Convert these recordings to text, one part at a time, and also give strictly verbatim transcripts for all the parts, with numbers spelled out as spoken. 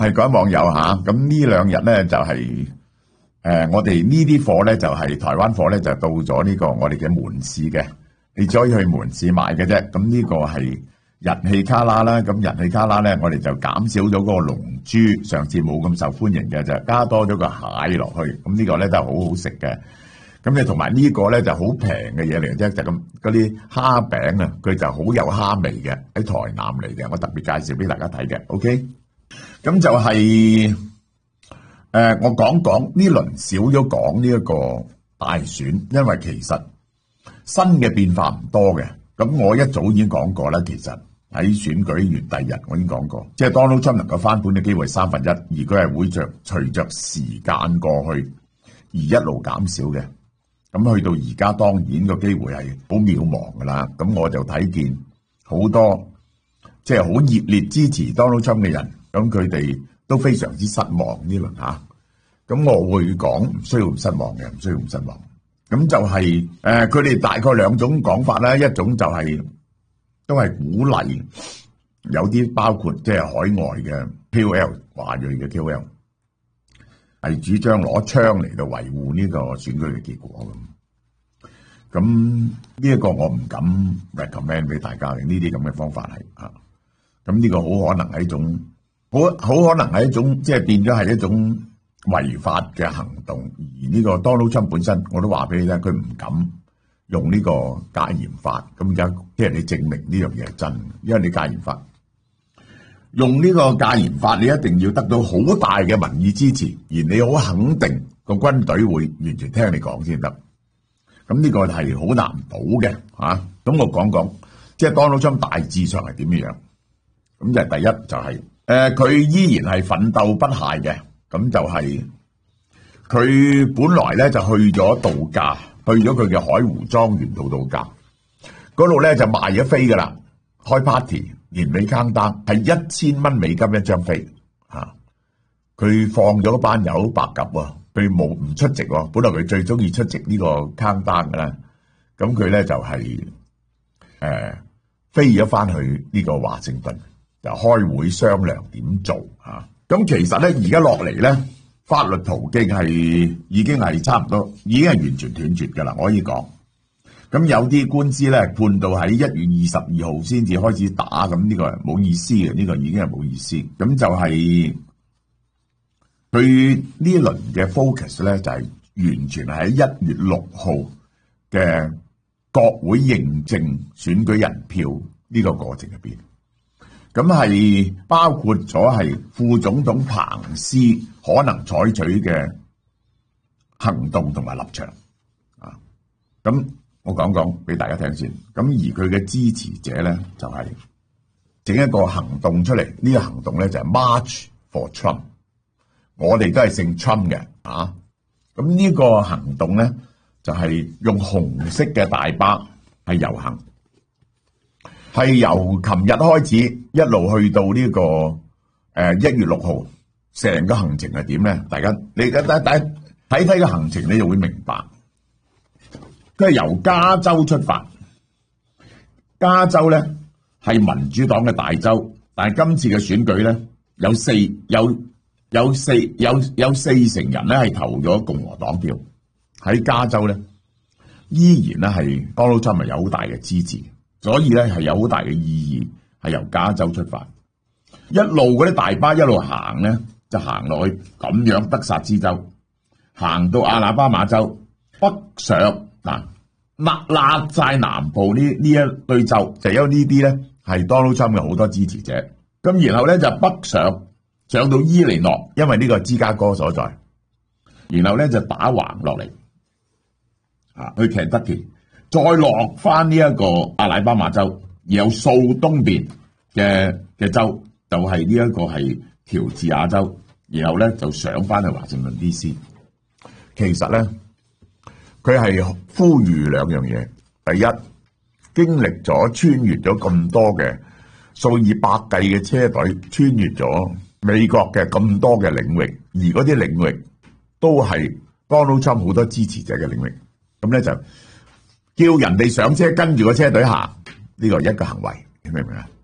係各位網友吓，咁呢兩日咧就係、是、誒、呃，我哋呢啲貨咧就係、是、台灣貨咧就到咗呢個我哋嘅門市嘅，你只可以去門市買嘅啫。咁呢個係日氣卡拉啦，咁日氣卡拉咧，我哋就減少咗嗰個龍珠，上次冇咁受歡迎嘅，就加多咗個蟹落去。咁呢個咧都係好好食嘅。咁你同埋呢個咧就好平嘅嘢嚟嘅啫，就咁嗰啲蝦餅啊，佢就好有蝦味嘅，喺台南嚟嘅，我特別介紹俾大家睇嘅。OK。咁就係、是、誒、呃，我講講呢輪少咗講呢一個大選，因為其實新嘅變化唔多嘅。咁我一早已經講過啦，其實喺選舉完第日我已經講過，即係 Donald Trump 能夠翻盤嘅機會三分一，而佢係會着隨着時間過去而一路減少嘅。咁去到而家，當然個機會係好渺茫噶啦。咁我就睇見好多即係好熱烈支持 Donald Trump 嘅人。咁佢哋都非常之失望呢輪嚇，咁我會講唔需要唔失望嘅，唔需要唔失望。咁就係、是、誒，佢、呃、哋大概兩種講法啦，一種就係、是、都係鼓勵，有啲包括即係海外嘅 K O L 華裔嘅 K O L 係主張攞槍嚟到維護呢個選舉嘅結果咁。咁呢一個我唔敢 recommend 俾大家嘅，呢啲咁嘅方法係啊，咁呢個好可能係一種。好好可能係一種即係變咗係一種違法嘅行動，而呢個 Donald Trump 本身我都話俾你聽，佢唔敢用呢個戒嚴法，咁而家即係你證明呢樣嘢係真，因為你戒嚴法用呢個戒嚴法，你一定要得到好大嘅民意支持，而你好肯定個軍隊會完全聽你講先得，咁呢個係好難保嘅吓。咁我講講即係 Donald Trump 大致上係點樣，咁就係第一就係、是。誒，佢、呃、依然係奮鬥不懈嘅，咁就係佢本來咧就去咗度假，去咗佢嘅海湖莊園度度假，嗰度咧就賣咗飛噶啦，開 party 年尾坑單係一千蚊美金一張飛吓，佢、啊、放咗班友白鴿喎，佢冇唔出席喎，本來佢最中意出席呢個坑單嘅啦，咁佢咧就係、是、誒、呃、飛咗翻去呢個華盛頓。就開會商量點做嚇，咁其實咧而家落嚟咧，法律途徑係已經係差唔多，已經係完全斷絕㗎啦，我可以講。咁有啲官司咧判到喺一月二十二號先至開始打，咁呢個係冇意思嘅，呢個已經係冇意思。咁就係佢呢輪嘅 focus 咧，就係完全係喺一月六號嘅國會認證選舉人票呢個過程入邊。咁係包括咗係副總統彭斯可能採取嘅行動同埋立場啊。咁我講講俾大家聽先。咁而佢嘅支持者咧就係整一個行動出嚟，呢個行動咧就係 March for Trump。我哋都係姓 Trump 嘅啊。咁呢個行動咧就係用紅色嘅大巴係遊行。係由琴日開始一路去到呢、這個誒一、呃、月六號，成個行程係點咧？大家你睇睇睇睇個行程，你就會明白。佢係由加州出發，加州咧係民主黨嘅大州，但係今次嘅選舉咧有四有有四有有四成人咧係投咗共和黨票，喺加州咧依然咧係 Donald Trump 係有好大嘅支持。所以咧係有好大嘅意義，係由加州出發，一路嗰啲大巴一路行咧，就行落去咁樣德薩斯州，行到阿拉巴馬州北上嗱，勒勒晒南部呢呢一堆州，就因為呢啲咧係 Donald Trump 嘅好多支持者，咁然後咧就北上上到伊利諾，因為呢個芝加哥所在，然後咧就打橫落嚟啊去 Kentucky。再落翻呢一個阿拉巴馬州，然後掃東邊嘅嘅州，就係呢一個係喬治亞州，然後咧就上翻去華盛頓 D C。其實咧，佢係呼籲兩樣嘢。第一，經歷咗穿越咗咁多嘅數以百計嘅車隊，穿越咗美國嘅咁多嘅領域，而嗰啲領域都係 Donald Trump 好多支持者嘅領域，咁咧就叫人哋上車跟住個車隊行，呢個係一個行為，你明唔明啊？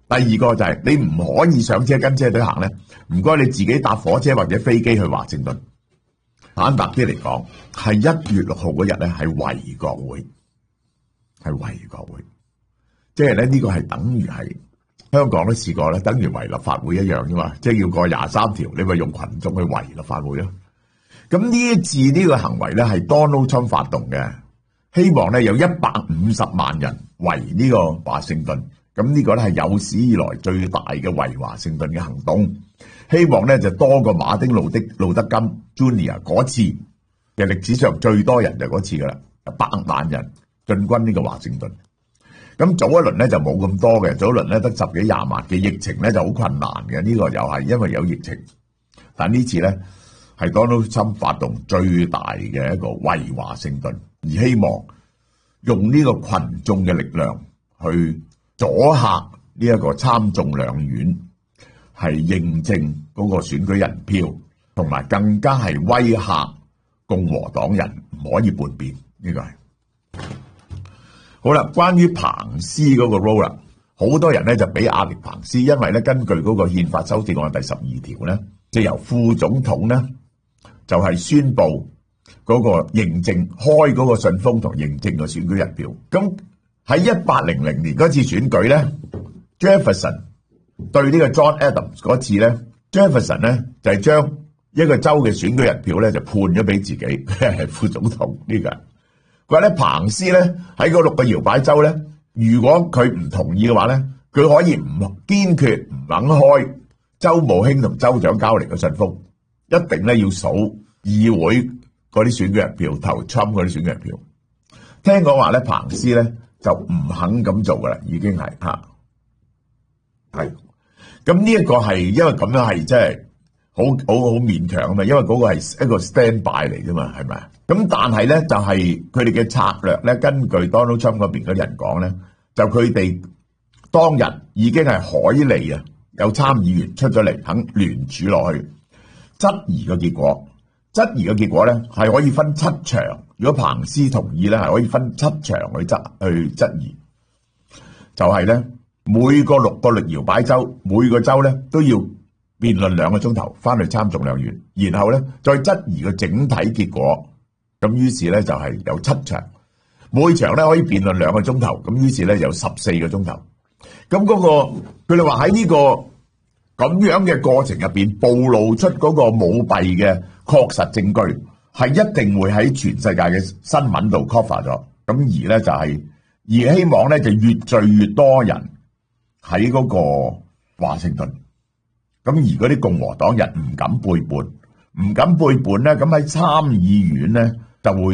第二個就係你唔可以上車跟車隊行咧，唔該你自己搭火車或者飛機去華盛頓。坦白啲嚟講，係一月六號嗰日咧係圍國會，係圍國會，即係咧呢個係等於係香港都試過咧，等於圍立法會一樣啫嘛，即係要過廿三條，你咪用群眾去圍立法會咯。咁呢一次呢個行為咧係 Donald Trump 發動嘅，希望咧有一百五十萬人圍呢個華盛頓。咁呢個咧係有史以來最大嘅圍華盛頓嘅行動，希望咧就多過馬丁路的路德金 Junior 嗰次嘅歷史上最多人就嗰次噶啦，百萬人進軍呢個華盛頓。咁早一輪咧就冇咁多嘅，早一輪咧得十幾廿萬嘅，疫情咧就好困難嘅，呢個又係因為有疫情。但呢次咧係 Donald Trump 發動最大嘅一個圍華盛頓，而希望用呢個群眾嘅力量去阻嚇呢一個參眾兩院，係認證嗰個選舉人票，同埋更加係威嚇共和黨人唔可以叛變。呢個係好啦。關於彭斯嗰個 role 啦，好多人咧就俾壓力彭斯，因為咧根據嗰個憲法修訂案第十二條咧，即係由副總統咧就係宣布嗰個認證開嗰個信封同認證嘅選舉人票。咁喺一八零零年嗰次選舉咧 ，Jefferson 對呢個 John Adams 嗰次咧 ，Jefferson 咧就係將一個州嘅選舉人票咧就判咗俾自己，佢係副總統呢個。佢話咧彭斯咧喺嗰六個搖擺州咧，如果佢唔同意嘅話咧，佢可以唔堅決唔肯開州務卿同州長交嚟嘅信封，一定咧要數議會嗰啲選舉人票，投 Trump 嗰啲選舉人票。聽講話咧彭斯咧就唔肯咁做噶啦，已經係吓係。咁呢一個係因為咁樣係真係好好好勉強啊嘛，因為嗰個係一個 stand by 嚟啫嘛，係咪？咁但係咧就係佢哋嘅策略咧，根據 Donald Trump 嗰邊嘅人講咧，就佢哋當日已經係海利啊，有參議員出咗嚟肯聯署落去質疑嘅結果，質疑嘅結果咧係可以分七場，如果彭斯同意咧係可以分七場去質去質疑，就係咧每個六個搖擺州，每個州咧都要辯論兩個鐘頭，翻去參眾兩院，然後咧再質疑個整體結果。咁於是咧就係有七場，每場咧可以辯論兩個鐘頭，咁於是咧有十四個鐘頭。咁嗰個佢哋話喺呢個咁樣嘅過程入邊，暴露出嗰個舞弊嘅確實證據，係一定會喺全世界嘅新聞度 cover 咗。咁而咧就係而希望咧就越聚越多人喺嗰個華盛頓。咁而嗰啲共和黨人唔敢背叛，唔敢背叛咧，咁喺參議院咧就會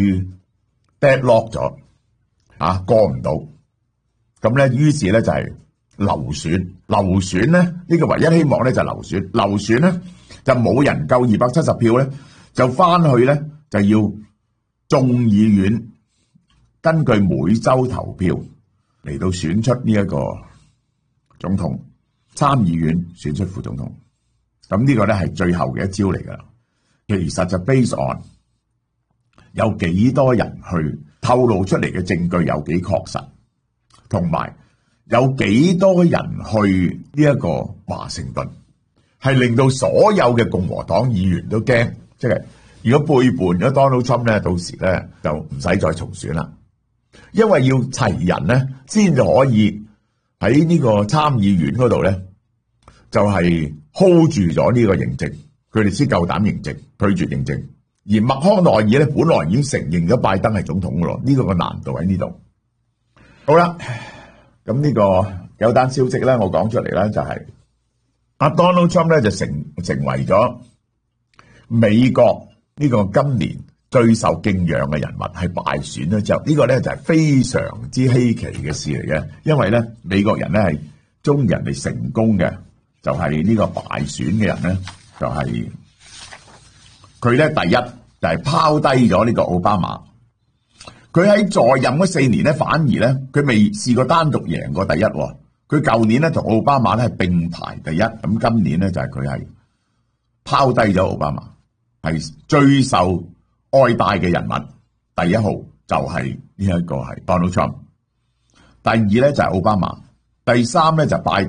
deadlock 咗，啊過唔到，咁咧於是咧就係流選，流選咧呢個唯一希望咧就係流選，流選咧就冇人夠二百七十票咧，就翻去咧就要眾議院根據每州投票嚟到選出呢一個總統，參議院選出副總統。咁呢個咧係最後嘅一招嚟噶啦，其實就 based on 有幾多人去透露出嚟嘅證據有幾確實，同埋有幾多人去呢一個華盛頓，係令到所有嘅共和黨議員都驚，即係如果背叛咗 Donald Trump 咧，到時咧就唔使再重選啦，因為要齊人咧先至可以喺呢個參議院嗰度咧就係 hold 住咗呢個認證，佢哋先夠膽認證，拒絕認證。而麥康奈爾咧，本來已經承認咗拜登係總統噶咯，呢個個難度喺呢度。好啦，咁呢個有單消息咧，我講出嚟咧就係阿 Donald Trump 咧就成成為咗美國呢個今年最受敬仰嘅人物，係敗選咗之後，呢個咧就係非常之稀奇嘅事嚟嘅，因為咧美國人咧係中意人哋成功嘅，就係呢個敗選嘅人咧就係。佢咧第一就係拋低咗呢個奧巴馬，佢喺在，在任嗰四年咧，反而咧佢未試過單獨贏過第一。佢舊年咧同奧巴馬咧係並排第一，咁今年咧就係佢係拋低咗奧巴馬，係最受愛戴嘅人物，第一號就係呢一個係 Donald Trump， 第二咧就係奧巴馬，第三咧就係拜登，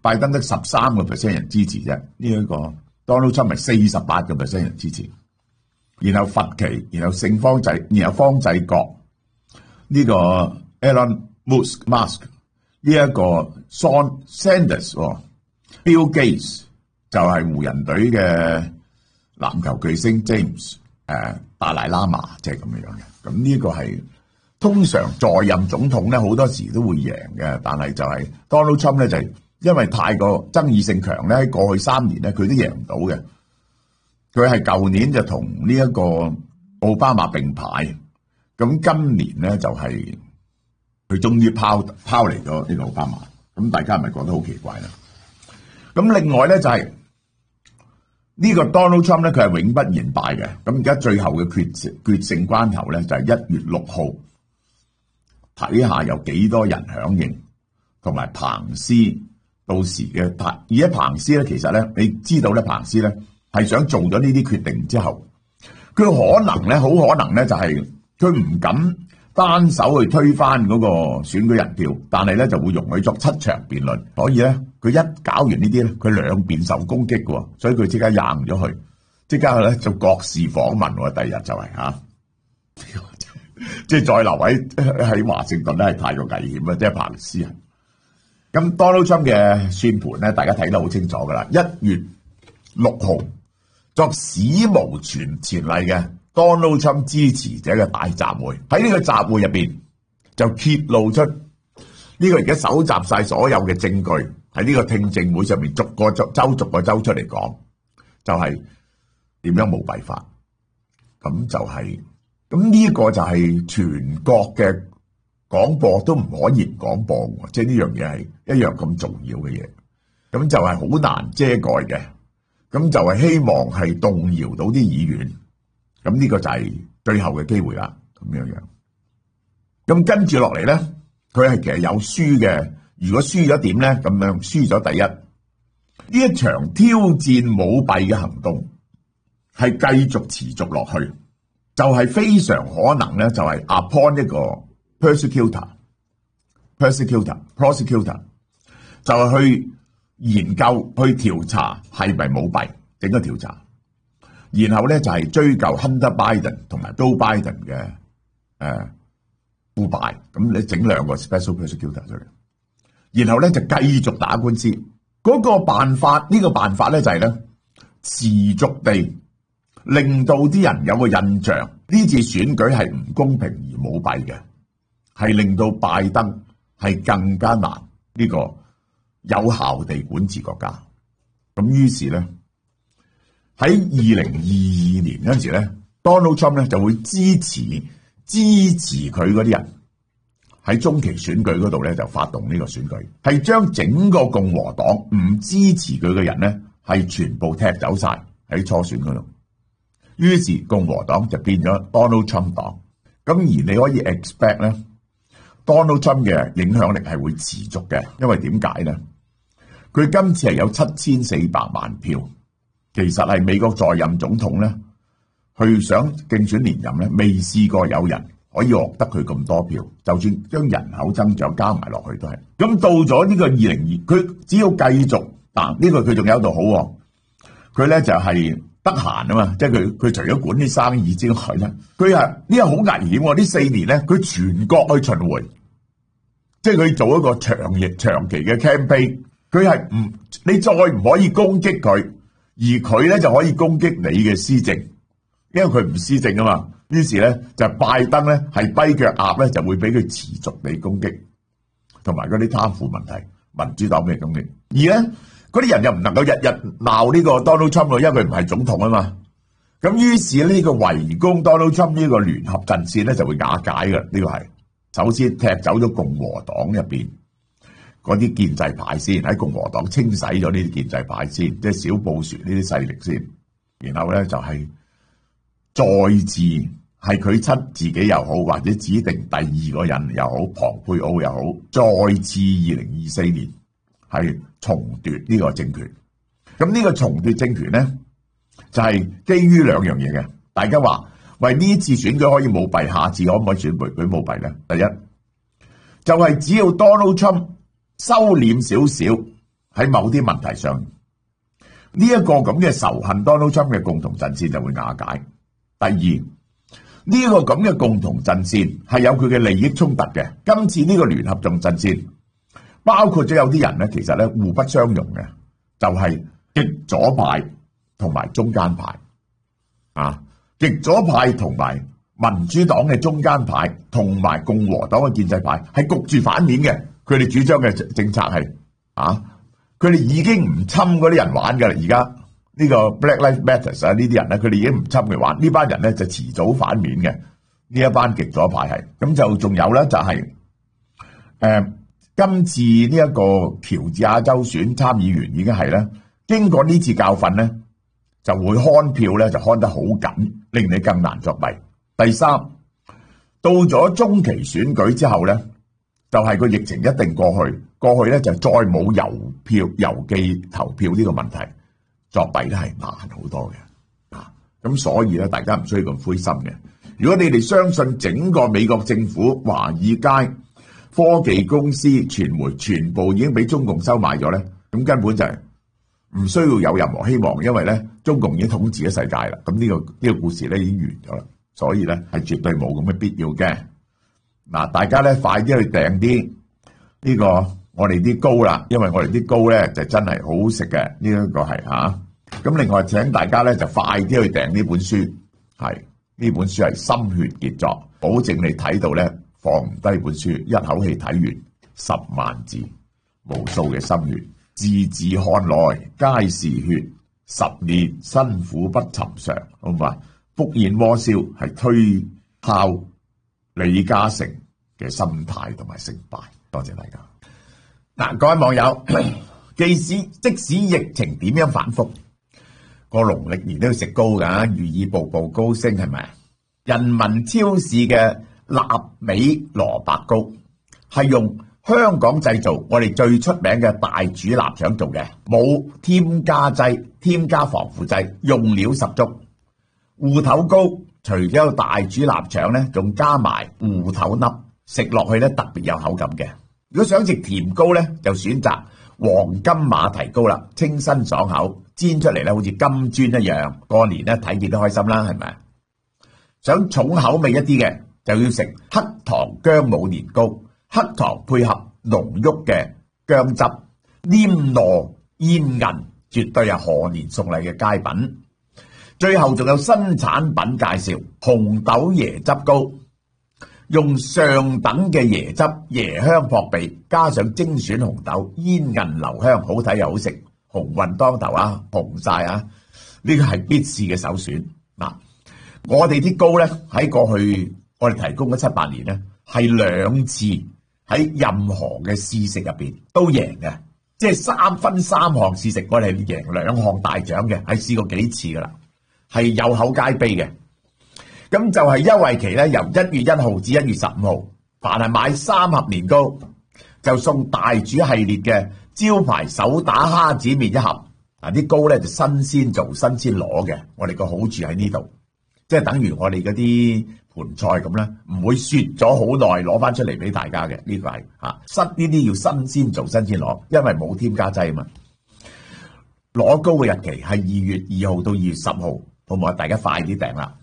拜登得十三個 percent 人支持啫，呢、這、一個 Donald Trump 係四十八個 percent 人支持。然後佛奇，然後聖方濟，然後方濟各，呢、這個 Elon Musk 呢一個 Sean Sanders、Bill Gates 就係湖人隊嘅籃球巨星 James 誒達賴喇嘛，即係咁樣嘅。咁呢個係通常在任總統咧，好多時都會贏嘅，但係就係 Donald Trump 咧就係因為太過爭議性強咧，喺過去三年咧佢都贏唔到嘅。佢係舊年就同呢一個奧巴馬並排，咁今年咧就係佢終於拋拋離咗呢個奧巴馬，咁大家係咪覺得好奇怪啦？咁另外咧就係呢個 Donald Trump 咧，佢係永不言敗嘅。咁而家最後嘅決決勝關頭咧就係一月六號，睇下有幾多人響應，同埋彭斯到時嘅而家彭斯咧，其實咧你知道咧，彭斯咧。係想做咗呢啲決定之後，佢可能咧，好可能咧，就係佢唔敢單手去推翻嗰個選舉人票，但係咧就會容許作七場辯論。所以咧，佢一搞完呢啲咧，佢兩邊受攻擊嘅，所以佢即刻硬咗去，即刻咧做國事訪問。第二日就係、是、吓，即係再留喺喺華盛頓咧，係太過危險啊！即係彭斯啊。咁 Donald Trump 嘅算盤咧，大家睇得好清楚噶啦，一月六號。作史無前前例嘅 Donald Trump 支持者嘅大集會，喺呢個集會入邊就揭露出呢個而家搜集晒所有嘅證據，喺呢個聽證會上面逐個州逐個州出嚟講，就係點樣舞弊法。咁就係咁呢個就係全國嘅廣播都唔可以唔廣播，即係呢樣嘢係一樣咁重要嘅嘢，咁就係好難遮蓋嘅。咁就係希望係動搖到啲議員，咁呢個就係最後嘅機會啦，咁樣樣。咁跟住落嚟咧，佢係其實有輸嘅。如果輸咗點咧？咁樣輸咗第一，呢一場挑戰舞弊嘅行動係繼續持續落去，就係非常可能咧，就係 appoint 一個 persecutor、persecutor、prosecutor 就係去。研究去調查係咪舞弊，整個調查，然後咧就係追究 Hunter Biden 同埋 Joe Biden 嘅誒腐敗，咁你整兩個 special prosecutor 出嚟，然後咧就繼續打官司。嗰個辦法呢個辦法咧就係咧持續地令到啲人有個印象，呢次選舉係唔公平而舞弊嘅，係令到拜登係更加難呢個。有效地管治國家，咁於是咧喺二零二二年嗰陣時咧 ，Donald Trump 咧就會支持支持佢嗰啲人喺中期選舉嗰度咧就發動呢個選舉，係將整個共和黨唔支持佢嘅人咧係全部踢走晒喺初選嗰度，於是共和黨就變咗 Donald Trump 黨，咁而你可以 expect 咧 Donald Trump 嘅影響力係會持續嘅，因為點解咧？佢今次係有七千四百萬票，其實係美國在任總統咧，去想競選連任咧，未試過有人可以獲得佢咁多票，就算將人口增長加埋落去都係。咁到咗呢個二零二，佢只要繼續，嗱呢個佢仲有一度好，佢咧就係得閒啊嘛，即係佢佢除咗管啲生意之外咧，佢係呢個好危險喎，呢四年咧佢全國去巡迴，即係佢做一個長期長期嘅 campaign。佢係唔，你再唔可以攻擊佢，而佢咧就可以攻擊你嘅施政，因為佢唔施政啊嘛。於是咧就拜登咧係跛腳鴨咧，就會俾佢持續地攻擊，同埋嗰啲貪腐問題、民主黨嘅攻擊。而咧嗰啲人又唔能夠日日鬧呢個 Donald Trump，因為佢唔係總統啊嘛。咁於是呢個圍攻 Donald Trump 呢個聯合陣線咧就會瓦解嘅。呢個係首先踢走咗共和黨入邊嗰啲建制派先，喺共和黨清洗咗呢啲建制派先，即係小布殊呢啲勢力先，然後咧就係再次係佢親自己又好，或者指定第二個人又好，龐佩奧又好，再次二零二四年係重奪呢個政權。咁呢個重奪政權咧，就係基於兩樣嘢嘅。大家話喂，呢次選舉可以舞弊，下次可唔可以選舉佢舞弊咧？第一就係只要 Donald Trump 收斂少少喺某啲問題上，呢一個咁嘅仇恨 Donald Trump 嘅共同陣線就會瓦解。第二，呢個咁嘅共同陣線係有佢嘅利益衝突嘅。今次呢個聯合眾陣線包括咗有啲人咧，其實咧互不相容嘅，就係極左派同埋中間派啊，極左派同埋民主黨嘅中間派同埋共和黨嘅建制派係焗住反面嘅。佢哋主張嘅政策係啊，佢哋已經唔侵嗰啲人玩噶啦。而家呢個 Black Lives Matter 啊，呢啲人咧，佢哋已經唔侵佢玩。呢班人咧就遲早反面嘅。呢一班極左派係咁，就仲有咧就係、是、誒、呃、今次呢一個喬治亞州選參議員已經係咧，經過呢次教訓咧，就會看票咧就看得好緊，令你更難作弊。第三，到咗中期選舉之後咧，就係、是、個疫情一定過去，過去咧就再冇郵票、郵寄投票呢個問題，作弊咧係難好多嘅啊！咁所以咧，大家唔需要咁灰心嘅。如果你哋相信整個美國政府、華爾街、科技公司、傳媒全部已經俾中共收買咗咧，咁根本就係唔需要有任何希望，因為咧中共已經統治咗世界啦。咁呢個呢個故事咧已經完咗啦，所以咧係絕對冇咁嘅必要嘅。嗱，大家咧快啲去訂啲呢個我哋啲糕啦，因為我哋啲糕咧就真係好好食嘅。呢一個係嚇。咁另外請大家咧就快啲去訂呢本書，係呢本書係心血傑作，保證你睇到咧放唔低本書，一口氣睇完十萬字，無數嘅心血，字字看來皆是血，十年辛苦不尋常，好嘛？福宴窩燒係推敲李嘉誠嘅心態同埋成敗，多謝大家。嗱，各位網友，即使即使疫情點樣反覆，個農曆年都要食糕噶，寓意步步高升，係咪？人民超市嘅臘味蘿蔔糕係用香港製造，我哋最出名嘅大煮臘腸做嘅，冇添加劑、添加防腐劑，用料十足。芋頭糕除咗有大煮臘腸咧，仲加埋芋頭粒，食落去咧特別有口感嘅。如果想食甜糕咧，就選擇黃金馬蹄糕啦，清新爽口，煎出嚟咧好似金磚一樣，過年咧睇見都開心啦，係咪？想重口味一啲嘅，就要食黑糖薑母年糕，黑糖配合濃郁嘅薑汁，黏糯煙韌，絕對係賀年送禮嘅佳品。最後仲有新產品介紹，紅豆椰汁糕，用上等嘅椰汁，椰香撲鼻，加上精選紅豆，煙韌留香，好睇又好食，鴻運當頭啊，紅晒啊！呢個係必試嘅首選。嗱，我哋啲糕咧喺過去我哋提供咗七八年咧，係兩次喺任何嘅試食入邊都贏嘅，即係三分三項試食，我哋係贏兩項大獎嘅，係試過幾次噶啦，係有口皆碑嘅。咁就係優惠期咧，由一月一號至一月十五號，凡係買三盒年糕就送大煮系列嘅招牌手打蝦子麵一盒。嗱，啲糕咧就新鮮做新鮮攞嘅，我哋個好處喺呢度，即係等於我哋嗰啲盤菜咁咧，唔會雪咗好耐攞翻出嚟俾大家嘅。呢個係嚇新呢啲要新鮮做新鮮攞，因為冇添加劑啊嘛。攞糕嘅日期係二月二號到二月十號，好唔好？大家快啲訂啦！